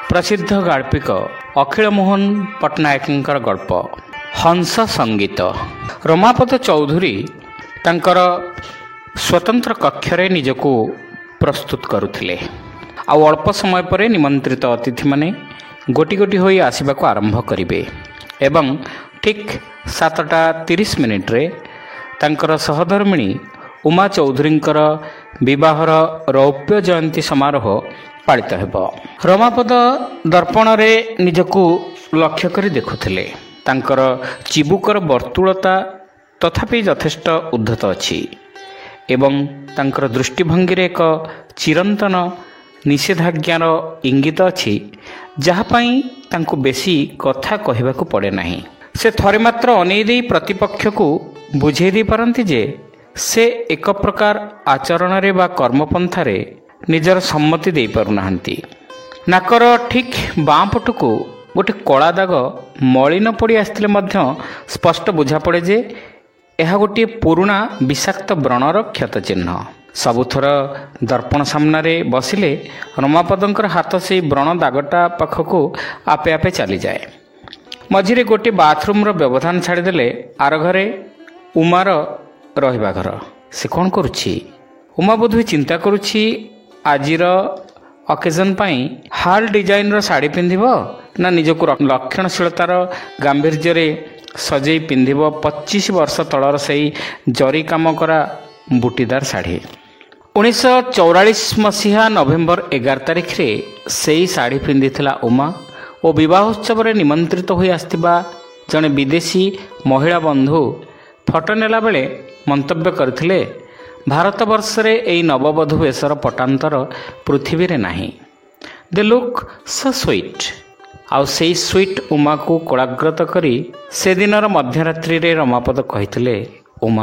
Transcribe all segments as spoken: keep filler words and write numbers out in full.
प्रसिद्ध गाल्पिक अखिल मोहन पट्टनायकଙ୍କର गल्प हंस संगीत। रमापद चौधुरी तांकर स्वतंत्र कक्षरे निजको प्रस्तुत करुथिले। आ अल्प समय पर निमंत्रित अतिथि माने गोटी गोटी होई आसिबाको आरंभ करिवे एवं ठीक सातटा तीस मिनिट रे तांकर सहधर्मिणी उमा चौधुरींकर विवाहर रौप्य जयंती समारोह पालित हेब। रमापद दर्पण रे निजको लक्ष्य करी देखुथिले। तांकर चिबुकर वर्तुलता तथापि यथेष्ट उद्धत अछि एवं तांकर दृष्टिभंगी रे एक चिरंतन निषेधाज्ञार इंगित अछि जहाँपाई तांको बेसी कथा कहबाकू पड़े नाही। से थरे मात्र अनेई देई प्रतिपक्ष को बुझेई दे पारंती जे से एक प्रकार आचरण रे बा कर्मपंथारे निजर सम्मति दे पारुनाहांती। नाकर ठीक बाँ पटको गोटे कला दाग मलिन पड़ी आसथिले मध्य स्पष्ट बुझा पड़े जे यह गोटे पुराणा विषाक्त व्रणर क्षत चिन्ह। सबुथर दर्पण सामने बसिले रमापदंकर हाथ से व्रण दागटा पाखको आपे आपे चली जाए। मझिरे गोटे बाथरूम रो व्यवधान छाड़ीदेले आर घरे उमार रहिबा घर। से कौन करुछि? उमा बोधुए चिंता करुछि आजिर अकेजन पाई हाल डिजाइन रो साड़ी पिंधिब ना निजको लक्षणशीलतार गांभीर्य सजई पिंधिब पच्चीस वर्ष तलर से जरी काम करा बुटीदार साड़ी। उन्नीस चौरालीस मसीहा नवेम्बर एगार तारिख रे सेई साड़ी पिंधिथिला उमा और विवाहोत्सव निमंत्रित होई आस्थिबा जने विदेशी महिला बंधु फटो नेला बेले मंतव्य करथिले भारत वर्ष रे एई नववधू वेशर पटांतर पृथ्वी रे नाही। They look so sweet. आउ सेई स्वीट उमा को कोलाग्रत करी से दिनर मध्यरात्रि रे रमापद कहिथिले, उमा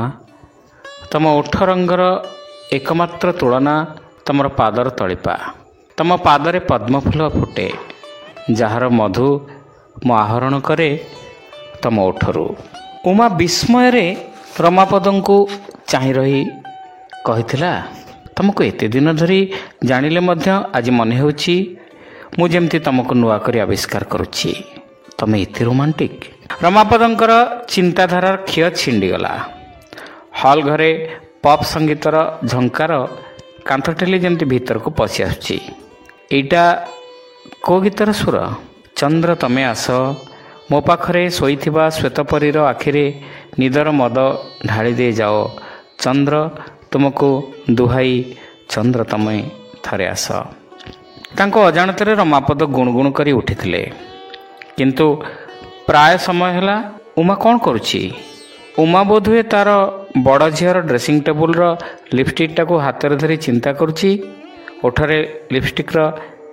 तम ओठ रंगर एकमात्र तुलना तमर पादर तलिपा। तम पादरे पद्मफूल फुटे जार मधु मो आहरण करे तम ओठरू। उमा विस्मय रे रमापदं को चाहि रही कहिथिला, तुमको एते दिन धरी जानिले मध्य आज मने होछि मु जेमती तुमको नुआ करी आविष्कार करुछि। तमे एते रोमांटिक। रमापदंकर चिंताधारार क्षय छिंडीगला। हॉल घरे पॉप संगीतर झंकार कांथ टेली जेमती भीतर को पशि आसुछि। एटा को गीतर सुर? चंद्र तमे आस मो पाखरे शोइथिबा श्वेतपरीर आखिरे निदर मद ढाली दे जाओ। चंद्र तुमको दुहाई चंद्र तमे थरे आस। तांको अजाणतरे रमापद गुणगुण करी उठिथिले। किंतु प्राय समय हला उमा कौन करुछि? उमा बोधुए तार बड़ झीर ड्रेसिंग टेबुल रो लिपस्टिक टाको हाथ रे धरी चिंता करुछि ओठरे लिपस्टिक रो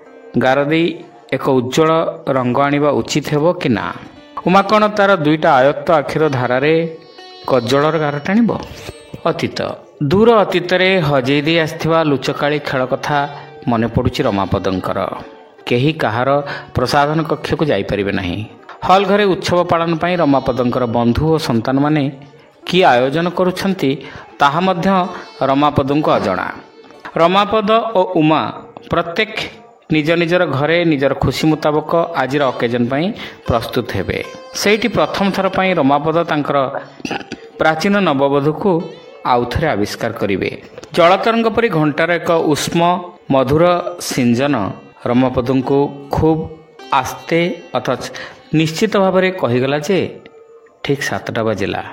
गार देई एक उज्जवल रंग आनिबा उचित हेबो कि ना। उमा कौन तार दुईटा आयत्त आखिर धारारे कज्जलर गार टाणिबो? अतीत दूर अतीत रे हजेई दे आस्थिबा लुचकाली खेल कथा मने पड़ुछि रमापदंकर। केही कहार प्रसाधन कक्ष को जाई परिबे नाही। हॉल घरे उत्सव पालन पाई रमापदंकर बंधु और संतान माने कि आयोजन करुछंती ताहा मध्य रमापदंको अजणा। रमापद और उमा प्रत्येक निज निजर घरे निजर खुशी मुताबक आजिर अकेजन पाई प्रस्तुत हेबे। सेठी प्रथम थर पाई रमापद तांकर प्राचीन नववधू को आउ थरे आविष्कार करिवे। जलतरंग परी घंटार एक उष्म मधुर सिंजन रमापदंको खूब आस्ते अथच निश्चित भाव में कहीगला जे ठीक सातटा बाजिला।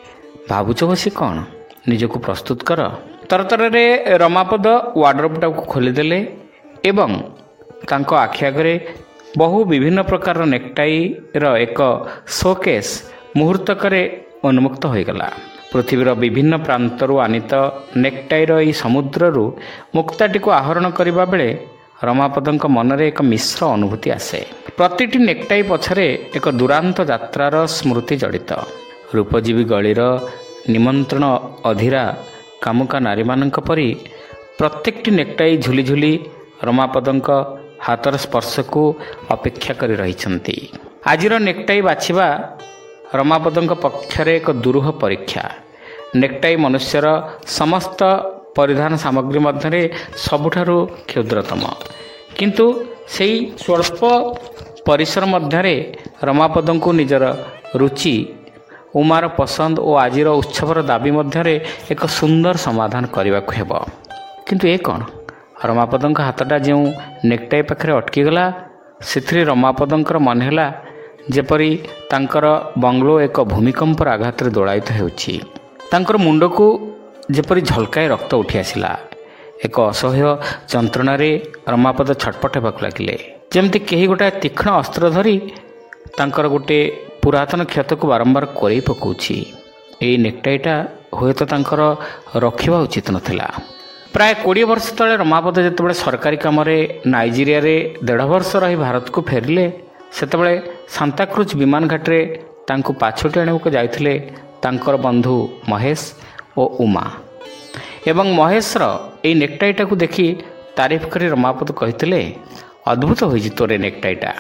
भावुच बसी कौन? निजको प्रस्तुत कर। तरतर रे रमापद वार्डरोबटा को खोलीदेले एवं तांको आखि आगरे बहु विभिन्न प्रकार नेकटाई रो एक शोकेस मुहूर्तकरे उन्मुक्त होईगला। पृथ्वीर विभिन्न प्रांतरू आनीत नेकटाईर यही समुद्ररू मुक्ताटी को आहरण करने बेले रमापदंक मनरे एक मिश्र अनुभूति आसे। प्रतिटी नेकटाई पछरे एक दुरांत यात्रार स्मृति जड़ित। रूपजीवी गलीर निमंत्रण अधीरा कामुका नारी मानक परी प्रत्येकटी नेकटाई झुली झुली रमापदंक हाथर स्पर्श को अपेक्षा करी रहिछंती। आजिर नेकटाई बाछिबा रमापदंक पक्षरे एक दुरूह परीक्षा। नेकटाई मनुष्यर समस्त परिधान सामग्री मध्य सबुठारु क्षुद्रतम, किंतु ସେଇ ସ୍ୱଳ୍ପ ପରିସର ମଧ୍ୟରେ ରମାପଦଙ୍କୁ ନିଜର ରୁଚି, ଉମାର ପସନ୍ଦ ଓ ଆଜିର ଉତ୍ସବର ଦାବି ମଧ୍ୟରେ ଏକ ସୁନ୍ଦର ସମାଧାନ କରିବାକୁ ହେବ। କିନ୍ତୁ ଏ କ'ଣ? ରମାପଦଙ୍କ ହାତଟା ଯେଉଁ ନେକ୍ଟାଇ ପାଖରେ ଅଟକିଗଲା, ସେଥିରେ ରମାପଦଙ୍କର ମନେ ହେଲା ଯେପରି ତାଙ୍କର ବଙ୍ଗଲୋ ଏକ ଭୂମିକମ୍ପର ଆଘାତରେ ଦୋଳାୟିତ ହେଉଛି। ତାଙ୍କର ମୁଣ୍ଡକୁ ଯେପରି ଝଲକାଏ ରକ୍ତ ଉଠି ଆସିଲା। ଏକ ଅସହ୍ୟ ଯନ୍ତ୍ରଣାରେ ରମାପଦ ଛଟପଟ ହେବାକୁ ଲାଗିଲେ, ଯେମିତି କେହି ଗୋଟାଏ ତୀକ୍ଷ୍ଣ ଅସ୍ତ୍ର ଧରି ତାଙ୍କର ଗୋଟିଏ ପୁରାତନ କ୍ଷତକୁ ବାରମ୍ବାର କୋରେଇ ପକାଉଛି। ଏଇ ନେକ୍ଟାଇଟା ହୁଏତ ତାଙ୍କର ରଖିବା ଉଚିତ ନଥିଲା। ପ୍ରାୟ କୋଡ଼ିଏ ବର୍ଷ ତଳେ ରମାପଦ ଯେତେବେଳେ ସରକାରୀ କାମରେ ନାଇଜେରିଆରେ ଦେଢ଼ ବର୍ଷ ରହି ଭାରତକୁ ଫେରିଲେ, ସେତେବେଳେ ସାନ୍ତାକ୍ରୁଜ ବିମାନ ଘାଟିରେ ତାଙ୍କୁ ପାଛୋଟି ଆଣିବାକୁ ଯାଇଥିଲେ ତାଙ୍କର ବନ୍ଧୁ ମହେଶ ଓ ଉମା। ଏବଂ ମହେଶର ଏଇ ନେକ୍ଟାଇଟାକୁ ଦେଖି ତାରିଫ କରି ରମାପଦ କହିଥିଲେ, ଅଦ୍ଭୁତ ହୋଇଛି ତୋର ଏ ନେକ୍ଟାଇଟା।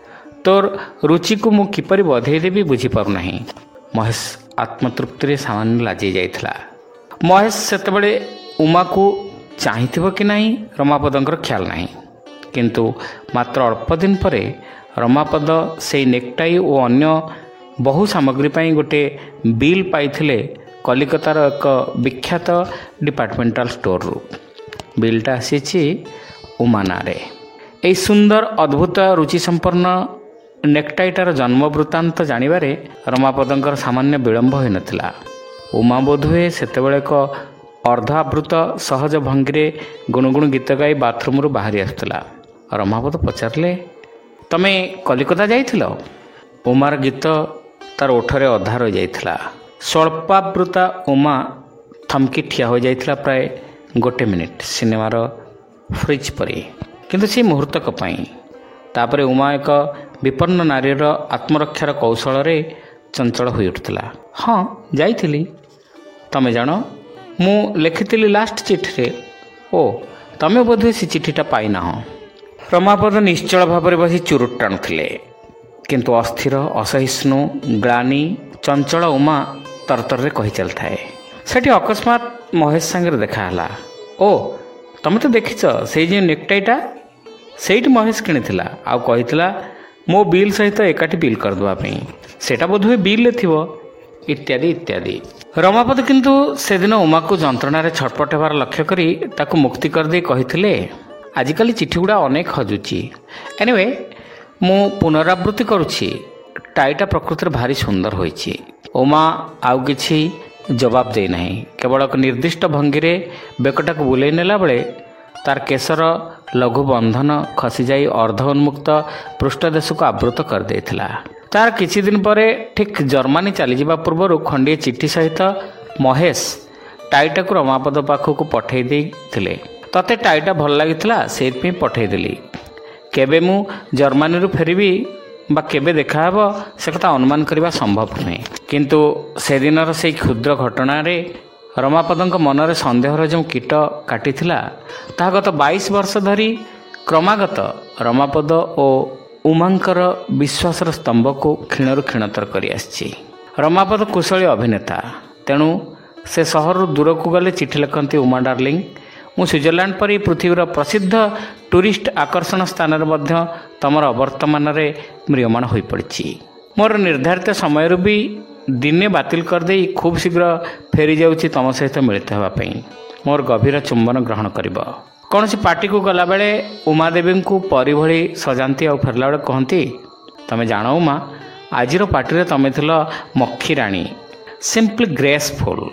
ତୋର ରୁଚିକୁ ମୁଁ କିପରି ବଧେଇ ଦେବି ବୁଝିପାରୁନାହିଁ। ମହେଶ ଆତ୍ମତୃପ୍ତିରେ ସାମାନ୍ୟ ଲାଜେଇ ଯାଇଥିଲା। ମହେଶ ସେତେବେଳେ ଉମାକୁ ଚାହିଁଥିବ କି ନାହିଁ ରମାପଦଙ୍କର ଖ୍ୟାଲ ନାହିଁ। କିନ୍ତୁ ମାତ୍ର ଅଳ୍ପ ଦିନ ପରେ ରମାପଦ ସେଇ ନେକ୍ଟାଇ ଓ ଅନ୍ୟ ବହୁ ସାମଗ୍ରୀ ପାଇଁ ଗୋଟିଏ ବିଲ୍ ପାଇଥିଲେ କଲିକତାର ଏକ ବିଖ୍ୟାତ ଡିପାର୍ଟମେଣ୍ଟାଲ ଷ୍ଟୋରରୁ। ବିଲ୍ଟା ଆସିଛି ଉମା ନାଁରେ। ଏହି ସୁନ୍ଦର ଅଦ୍ଭୁତ ରୁଚିସମ୍ପନ୍ନ ନେକ୍ଟାଇଟାର ଜନ୍ମ ବୃତ୍ତାନ୍ତ ଜାଣିବାରେ ରମାପଦଙ୍କର ସାମାନ୍ୟ ବିଳମ୍ବ ହୋଇନଥିଲା। ଉମା ବୋଧହୁଏ ସେତେବେଳେ ଏକ ଅର୍ଦ୍ଧ ଆବୃତ ସହଜ ଭଙ୍ଗୀରେ ଗୁଣୁଗୁଣୁ ଗୀତ ଗାଇ ବାଥରୁମରୁ ବାହାରି ଆସୁଥିଲା। ରମାପଦ ପଚାରିଲେ, ତମେ କଲିକତା ଯାଇଥିଲ? ଉମାର ଗୀତ ତାର ଓଠରେ ଅଧା ରହିଯାଇଥିଲା। ସ୍ୱଳ୍ପାବୃତା ଉମା ଥମକି ଠିଆ ହୋଇଯାଇଥିଲା ପ୍ରାୟ ଗୋଟେ ମିନିଟ୍, ସିନେମାର ଫ୍ରିଜ୍ ପରି, କିନ୍ତୁ ସେ ମୁହୂର୍ତ୍ତକ ପାଇଁ। ତାପରେ ଉମା ଏକ ବିପନ୍ନ ନାରୀର ଆତ୍ମରକ୍ଷାର କୌଶଳରେ ଚଞ୍ଚଳ ହୋଇ ଉଠୁଥିଲା। ହଁ ଯାଇଥିଲି। ତମେ ଜାଣ, ମୁଁ ଲେଖିଥିଲି ଲାଷ୍ଟ ଚିଠିରେ। ଓ, ତମେ ବୋଧହୁଏ ସେ ଚିଠିଟା ପାଇନାହଁ। ରମାପଦ ନିଶ୍ଚଳ ଭାବରେ ବସି ଚୁରୁଟ ଟାଣୁଥିଲେ। କିନ୍ତୁ ଅସ୍ଥିର, ଅସହିଷ୍ଣୁ, ଗ୍ଳାନି, ଚଞ୍ଚଳ ଉମା ତରତରରେ କହି ଚାଲିଥାଏ। ସେଠି ଅକସ୍ମାତ୍ ମହେଶ ସାଙ୍ଗରେ ଦେଖା ହେଲା। ଓ, ତମେ ତ ଦେଖିଛ ସେଇ ଯେଉଁ ନେକ୍ଟାଇଟା, ସେଇଠି ମହେଶ କିଣିଥିଲା ଆଉ କହିଥିଲା ମୋ ବିଲ୍ ସହିତ ଏକାଠି ବିଲ୍ କରିଦେବା ପାଇଁ। ସେଇଟା ବୋଧହୁଏ ବିଲ୍ରେ ଥିବ, ଇତ୍ୟାଦି ଇତ୍ୟାଦି। ରମାପଦ କିନ୍ତୁ ସେଦିନ ଉମାକୁ ଯନ୍ତ୍ରଣାରେ ଛଟପଟ ହେବାର ଲକ୍ଷ୍ୟ କରି ତାକୁ ମୁକ୍ତି କରିଦେଇ କହିଥିଲେ, ଆଜିକାଲି ଚିଠିଗୁଡ଼ା ଅନେକ ହଜୁଛି। ଏନିୱେ, ମୁଁ ପୁନରାବୃତ୍ତି କରୁଛି, ଟାଇଟା ପ୍ରକୃତରେ ଭାରି ସୁନ୍ଦର ହୋଇଛି। ଉମା ଆଉ କିଛି ଜବାବ ଦେଇନାହିଁ। କେବଳ ଏକ ନିର୍ଦ୍ଦିଷ୍ଟ ଭଙ୍ଗୀରେ ବେକଟାକୁ ବୁଲେଇ ନେଲା ବେଳେ ତାର କେଶର ଲଘୁ ବନ୍ଧନ ଖସିଯାଇ ଅର୍ଦ୍ଧ ଉନ୍ମୁକ୍ତ ପୃଷ୍ଠଦେଶକୁ ଆବୃତ କରିଦେଇଥିଲା। ତାର କିଛି ଦିନ ପରେ ଠିକ୍ ଜର୍ମାନୀ ଚାଲିଯିବା ପୂର୍ବରୁ ଖଣ୍ଡିଏ ଚିଠି ସହିତ ମହେଶ ଟାଇଟାକୁ ରମାପଦ ପାଖକୁ ପଠାଇ ଦେଇଥିଲେ। ତତେ ଟାଇଟା ଭଲ ଲାଗିଥିଲା, ସେଇଥିପାଇଁ ପଠାଇଦେଲି। କେବେ ମୁଁ ଜର୍ମାନୀରୁ ଫେରିବି ବା କେବେ ଦେଖାହେବ ସେ କଥା ଅନୁମାନ କରିବା ସମ୍ଭବ ନୁହେଁ। କିନ୍ତୁ ସେଦିନର ସେଇ କ୍ଷୁଦ୍ର ଘଟଣାରେ ରମାପଦଙ୍କ ମନରେ ସନ୍ଦେହର ଯେଉଁ କୀଟ କାଟିଥିଲା, ତାହା ଗତ ବାଇଶ ବର୍ଷ ଧରି କ୍ରମାଗତ ରମାପଦ ଓ ଉମାଙ୍କର ବିଶ୍ୱାସର ସ୍ତମ୍ଭକୁ କ୍ଷୀଣରୁ କ୍ଷୀଣତର କରି ଆସିଛି। ରମାପଦ କୁଶଳୀ ଅଭିନେତା, ତେଣୁ ସେ ସହରରୁ ଦୂରକୁ ଗଲେ ଚିଠି ଲେଖନ୍ତି, ଉମା ଡାର୍ଲିଂ, ମୁଁ ସୁଇଜରଲ୍ୟାଣ୍ଡ ପରି ପୃଥିବୀର ପ୍ରସିଦ୍ଧ ଟୁରିଷ୍ଟ ଆକର୍ଷଣ ସ୍ଥାନରେ ମଧ୍ୟ ତୁମର ଅବର୍ତ୍ତମାନରେ ମ୍ରିୟମାଣ ହୋଇପଡ଼ିଛି। ମୋର ନିର୍ଦ୍ଧାରିତ ସମୟରୁ ବି ଦିନେ ବାତିଲ କରିଦେଇ ଖୁବ୍ ଶୀଘ୍ର ଫେରିଯାଉଛି ତୁମ ସହିତ ମିଳିତ ହେବା ପାଇଁ। ମୋର ଗଭୀର ଚୁମ୍ବନ ଗ୍ରହଣ କରିବ। କୌଣସି ପାର୍ଟିକୁ ଗଲାବେଳେ ଉମାଦେବୀଙ୍କୁ ପରି ଭଳି ସଜାନ୍ତି ଆଉ ଫେରିଲା ବେଳେ କହନ୍ତି, ତୁମେ ଜାଣ ଉମା, ଆଜିର ପାର୍ଟିରେ ତୁମେ ଥିଲ ମକ୍ଷୀ ରାଣୀ, ସିମ୍ପଲି ଗ୍ରେସଫୁଲ୍।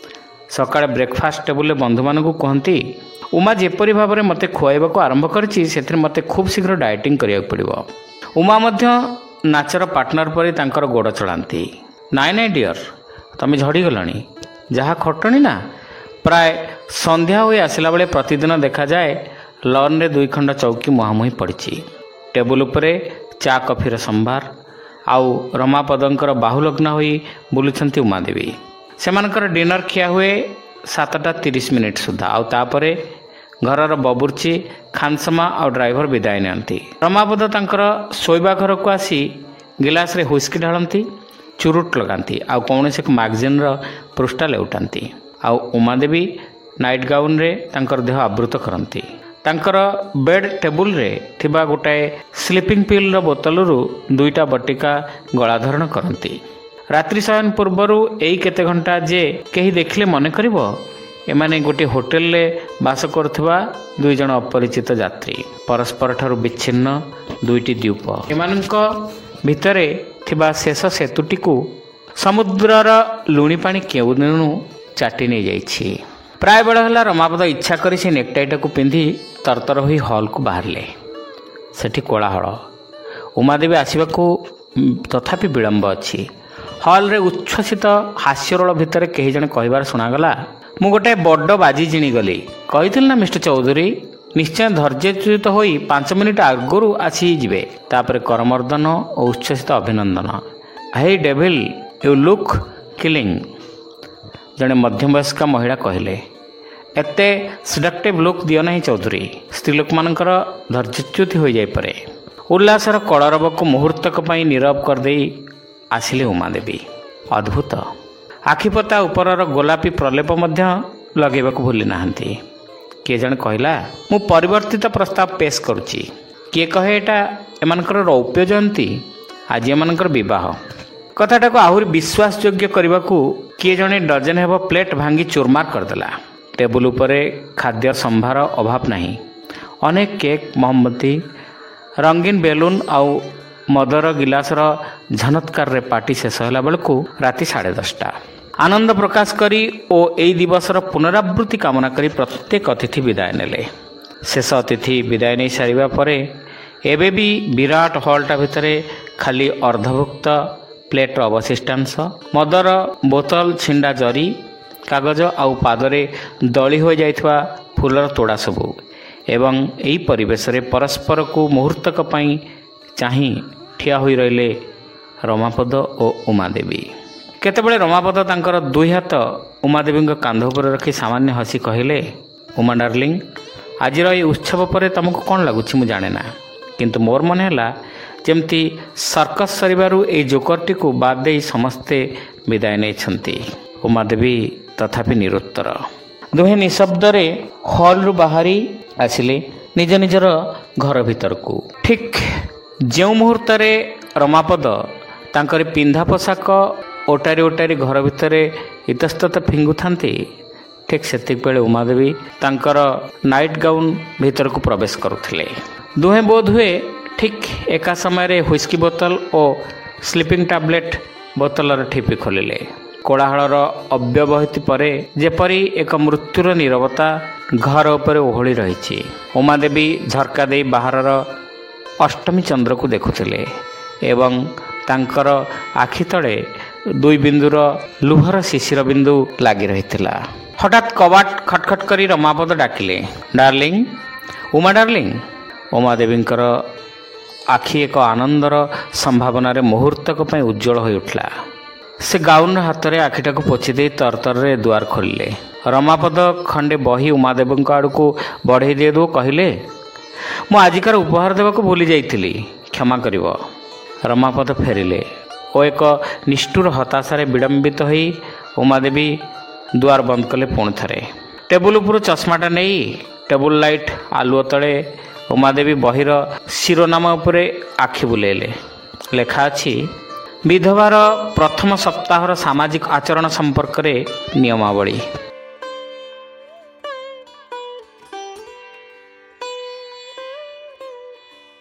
ସକାଳେ ବ୍ରେକଫାଷ୍ଟ ଟେବୁଲରେ ବନ୍ଧୁମାନଙ୍କୁ କୁହନ୍ତି, ଉମା ଯେପରି ଭାବରେ ମୋତେ ଖୁଆଇବାକୁ ଆରମ୍ଭ କରିଛି, ସେଥିରେ ମୋତେ ଖୁବ୍ ଶୀଘ୍ର ଡାଏଟିଂ କରିବାକୁ ପଡ଼ିବ। ଉମା ମଧ୍ୟ ନାଚର ପାର୍ଟନର ପରି ତାଙ୍କର ଗୋଡ଼ ଚଳାନ୍ତି। ନାଇଁ ନାଇଁ ଡିଅର୍, ତୁମେ ଝଡ଼ିଗଲଣି। ଯାହା ଖଟଣି ନା, ପ୍ରାୟ ସନ୍ଧ୍ୟା ହୋଇ ଆସିଲା ବେଳେ ପ୍ରତିଦିନ ଦେଖାଯାଏ ଲନ୍ରେ ଦୁଇ ଖଣ୍ଡ ଚୌକି ମୁହାଁମୁହିଁ ପଡ଼ିଛି। ଟେବୁଲ ଉପରେ ଚା କଫିର ସମ୍ଭାର, ଆଉ ରମାପଦଙ୍କର ବାହୁଲଗ୍ନ ହୋଇ ବୁଲୁଛନ୍ତି ଉମାଦେବୀ। ସେମାନଙ୍କର ଡିନର ଖିଆ ହୁଏ ସାତଟା ତିରିଶ ମିନିଟ୍ ସୁଦ୍ଧା, ଆଉ ତାପରେ ଘରର ବବୁର୍ଚି, ଖାନସମା ଆଉ ଡ୍ରାଇଭର ବିଦାୟ ନିଅନ୍ତି। ରମାପଦ ତାଙ୍କର ଶୋଇବା ଘରକୁ ଆସି ଗିଲାସରେ ହୁଇସ୍କି ଢାଳନ୍ତି, ଚୁରୁଟ ଲଗାନ୍ତି, ଆଉ କୌଣସି ଏକ ମ୍ୟାଗାଜିନ୍ର ପୃଷ୍ଠା ଲେଉଟାନ୍ତି। ଆଉ ଉମାଦେବୀ ନାଇଟ୍ ଗାଉନରେ ତାଙ୍କର ଦେହ ଆବୃତ କରନ୍ତି। ତାଙ୍କର ବେଡ୍ ଟେବୁଲରେ ଥିବା ଗୋଟାଏ ସ୍ଲିପିଂ ପିଲ୍ର ବୋତଲରୁ ଦୁଇଟା ବଟିକା ଗଳାଧରଣ କରନ୍ତି। ରାତ୍ରି ଶୟନ ପୂର୍ବରୁ ଏଇ କେତେ ଘଣ୍ଟା ଯେ କେହି ଦେଖିଲେ ମନେ କରିବ ଏମାନେ ଗୋଟିଏ ହୋଟେଲରେ ବାସ କରୁଥିବା ଦୁଇ ଜଣ ଅପରିଚିତ ଯାତ୍ରୀ, ପରସ୍ପରଠାରୁ ବିଚ୍ଛିନ୍ନ ଦୁଇଟି ଦ୍ୱୀପ। ଏମାନଙ୍କ ଭିତରେ ଥିବା ଶେଷ ସେତୁଟିକୁ ସମୁଦ୍ରର ଲୁଣି ପାଣି କେଉଁଦିନୁ ଚାଟି ନେଇଯାଇଛି। ପ୍ରାୟ ବେଳ ହେଲା ରମାପଦ ଇଚ୍ଛା କରି ସେ ନେକ୍ଟାଇଟାକୁ ପିନ୍ଧି ତରତର ହୋଇ ହଲ୍କୁ ବାହାରିଲେ। ସେଠି କୋଳାହଳ। ଉମାଦେବୀ ଆସିବାକୁ ତଥାପି ବିଳମ୍ବ ଅଛି। ହଲ୍ରେ ଉଚ୍ଛ୍ୱସିତ ହାସ୍ୟରୋଳ ଭିତରେ କେହି ଜଣେ କହିବାର ଶୁଣାଗଲା, ମୁଁ ଗୋଟାଏ ବଡ଼ ବାଜି ଜିଣିଗଲି। କହିଥିଲି ନା ମିଷ୍ଟର ଚୌଧୁରୀ, ନିଶ୍ଚୟ ଧୈର୍ଯ୍ୟଚ୍ୟୁତ ହୋଇ ପାଞ୍ଚ ମିନିଟ୍ ଆଗରୁ ଆସିଯିବେ। ତାପରେ କରମର୍ଦ୍ଦନ ଓ ଉଚ୍ଛ୍ୱସିତ ଅଭିନନ୍ଦନ। ହେଇ ଡେଭିଲ୍, ୟୁ ଲୁକ୍ କିଲିଂ, ଜଣେ ମଧ୍ୟବୟସ୍କା ମହିଳା କହିଲେ। ଏତେ ସିଡକ୍ଟିଭ୍ ଲୁକ୍ ଦିଅ ନାହିଁ ଚୌଧୁରୀ, ସ୍ତ୍ରୀଲୋକମାନଙ୍କର ଧୈର୍ଯ୍ୟଚ୍ୟୁତି ହୋଇଯାଇପାରେ। ଉଲ୍ଲାସର କଳରବକୁ ମୁହୂର୍ତ୍ତକ ପାଇଁ ନୀରବ କରିଦେଇ ଆସିଲେ ଉମାଦେବୀ। ଅଦ୍ଭୁତ, ଆଖିପତା ଉପରର ଗୋଲାପୀ ପ୍ରଲେପ ମଧ୍ୟ ଲଗାଇବାକୁ ଭୁଲି ନାହାନ୍ତି। କିଏ ଜଣେ କହିଲା, ମୁଁ ପରିବର୍ତ୍ତିତ ପ୍ରସ୍ତାବ ପେଶ କରୁଛି। କିଏ କହେ ଏଇଟା ଏମାନଙ୍କର ରୌପ୍ୟ ଜୟନ୍ତୀ, ଆଜି ଏମାନଙ୍କର ବିବାହ। କଥାଟାକୁ ଆହୁରି ବିଶ୍ୱାସଯୋଗ୍ୟ କରିବାକୁ କିଏ ଜଣେ ଡଜନ ହେବ ପ୍ଲେଟ୍ ଭାଙ୍ଗି ଚୁରମାର କରିଦେଲା। ଟେବୁଲ ଉପରେ ଖାଦ୍ୟ ସମ୍ଭାର ଅଭାବ ନାହିଁ। ଅନେକ କେକ୍, ମହମବତୀ, ରଙ୍ଗୀନ ବେଲୁନ୍ ଆଉ ମଦର ଗିଲାସର ଝନତ୍କାରରେ ପାର୍ଟି ଶେଷ ହେଲା ବେଳକୁ ରାତି ସାଢ଼େ ଦଶଟା। ଆନନ୍ଦ ପ୍ରକାଶ କରି ଓ ଏହି ଦିବସର ପୁନରାବୃତ୍ତି କାମନା କରି ପ୍ରତ୍ୟେକ ଅତିଥି ବିଦାୟ ନେଲେ। ଶେଷ ଅତିଥି ବିଦାୟ ନେଇ ସାରିବା ପରେ ଏବେ ବି ବିରାଟ ହଲ୍ଟା ଭିତରେ ଖାଲି ଅର୍ଦ୍ଧଭୁକ୍ତ ପ୍ଲେଟ୍ର ଅବଶିଷ୍ଟାଂଶ, ମଦର ବୋତଲ, ଛିଣ୍ଡା ଜରି, କାଗଜ ଆଉ ପାଦରେ ଦଳି ହୋଇଯାଇଥିବା ଫୁଲର ତୋଡ଼ା ସବୁ। ଏବଂ ଏହି ପରିବେଶରେ ପରସ୍ପରକୁ ମୁହୂର୍ତ୍ତକ ପାଇଁ ଚାହିଁ ଠିଆ ହୋଇ ରହିଲେ ରମାପଦ ଓ ଉମାଦେବୀ। କେତେବେଳେ ରମାପଦ ତାଙ୍କର ଦୁଇ ହାତ ଉମାଦେବୀଙ୍କ କାନ୍ଧ ଉପରେ ରଖି ସାମାନ୍ୟ ହସି କହିଲେ, ଉମା ଡାର୍ଲିଂ, ଆଜିର ଏହି ଉତ୍ସବ ପରେ ତୁମକୁ କ'ଣ ଲାଗୁଛି ମୁଁ ଜାଣେ ନା, କିନ୍ତୁ ମୋର ମନେ ହେଲା ଯେମିତି ସର୍କସ୍ ସରିବାରୁ ଏହି ଜୋକରଟିକୁ ବାଦ ଦେଇ ସମସ୍ତେ ବିଦାୟ ନେଇଛନ୍ତି। ଉମାଦେବୀ ତଥାପି ନିରୁତ୍ତର। ଦୁହେଁ ନିଶବ୍ଦରେ ହଲ୍ରୁ ବାହାରି ଆସିଲେ ନିଜ ନିଜର ଘର ଭିତରକୁ। ଠିକ୍ ଯେଉଁ ମୁହୂର୍ତ୍ତରେ ରମାପଦ ତାଙ୍କରି ପିନ୍ଧା ପୋଷାକ ଓଟାରି ଓଟାରି ଘର ଭିତରେ ଇତସ୍ତତ ଫିଙ୍ଗୁଥାନ୍ତି, ଠିକ୍ ସେତିକିବେଳେ ଉମାଦେବୀ ତାଙ୍କର ନାଇଟ୍ ଗାଉନ୍ ଭିତରକୁ ପ୍ରବେଶ କରୁଥିଲେ। ଦୁହେଁ ବୋଧହୁଏ ଠିକ୍ ଏକା ସମୟରେ ହୁଇସ୍କି ବୋତଲ ଓ ସ୍ଲିପିଂ ଟାବଲେଟ୍ ବୋତଲର ଠିପି ଖୋଲିଲେ। କୋଳାହଳର ଅବ୍ୟବହିତ ପରେ ଯେପରି ଏକ ମୃତ୍ୟୁର ନୀରବତା ଘର ଉପରେ ଓହଳି ରହିଛି। ଉମାଦେବୀ ଝର୍କା ଦେଇ ବାହାରର ଅଷ୍ଟମୀ ଚନ୍ଦ୍ରକୁ ଦେଖୁଥିଲେ ଏବଂ ତାଙ୍କର ଆଖି ତଳେ ଦୁଇ ବିନ୍ଦୁର ଲୁହର ଶିଶିର ବିନ୍ଦୁ ଲାଗି ରହିଥିଲା। ହଠାତ୍ କବାଟ ଖଟଖଟ କରି ରମାପଦ ଡାକିଲେ, ଡାର୍ଲିଂ, ଉମା ଡାର୍ଲିଂ। ଉମାଦେବୀଙ୍କର ଆଖି ଏକ ଆନନ୍ଦର ସମ୍ଭାବନାରେ ମୁହୂର୍ତ୍ତକ ପାଇଁ ଉଜ୍ଜଳ ହୋଇ ଉଠିଲା। ସେ ଗାଉନ୍ର ହାତରେ ଆଖିଟାକୁ ପୋଛି ଦେଇ ତରତରରେ ଦୁଆର ଖୋଲିଲେ। ରମାପଦ ଖଣ୍ଡେ ବହି ଉମାଦେବୀଙ୍କ ଆଡ଼କୁ ବଢ଼େଇ ଦେଇ ଦେଉ କହିଲେ, ମୁଁ ଆଜିକାର ଉପହାର ଦେବାକୁ ଭୁଲି ଯାଇଥିଲି, କ୍ଷମା କରିବ। ରମାପଦ ଫେରିଲେ ଓ ଏକ ନିଷ୍ଠୁର ହତାଶାରେ ବିଡ଼ମ୍ବିତ ହୋଇ ଉମାଦେବୀ ଦୁଆର ବନ୍ଦ କଲେ। ପୁଣି ଥରେ ଟେବୁଲ ଉପରୁ ଚଷମାଟା ନେଇ ଟେବୁଲ ଲାଇଟ୍ ଆଲୁଅ ତଳେ ଉମାଦେବୀ ବହିର ଶିରୋନାମ ଉପରେ ଆଖି ବୁଲେଇଲେ। ଲେଖା ଅଛି, ବିଧବାର ପ୍ରଥମ ସପ୍ତାହର ସାମାଜିକ ଆଚରଣ ସମ୍ପର୍କରେ ନିୟମାବଳୀ।